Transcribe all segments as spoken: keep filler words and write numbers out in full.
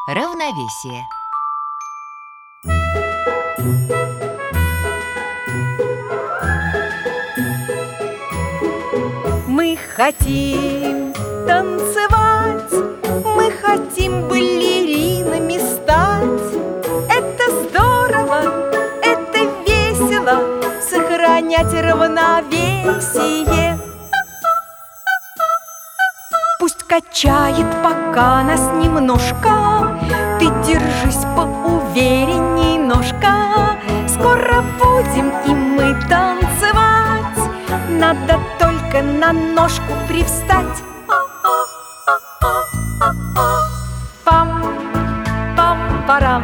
Равновесие. Мы хотим танцевать, мы хотим балеринами стать. Это здорово, это весело, сохранять равновесие. Пусть качает пока нас немножко, ты держись поуверенней, ножка. Скоро будем и мы танцевать, надо только на ножку привстать. Пам, пам, парам,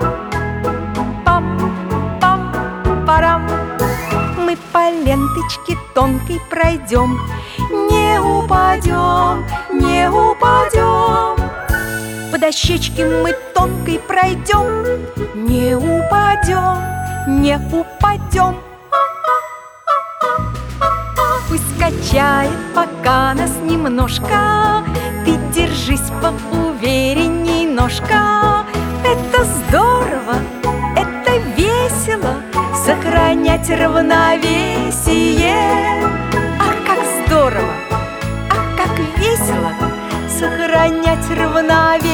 пам, пам, парам. Мы по ленточке тонкой пройдем, не упадем, не упадем. По дощечке мы тонкой пройдем, не упадем, не упадем. Пусть качает пока нас немножко, ты держись поуверенней, ножка. Это здорово, это весело, сохранять равновесие. Ах, как здорово, ах, как весело, сохранять равновесие.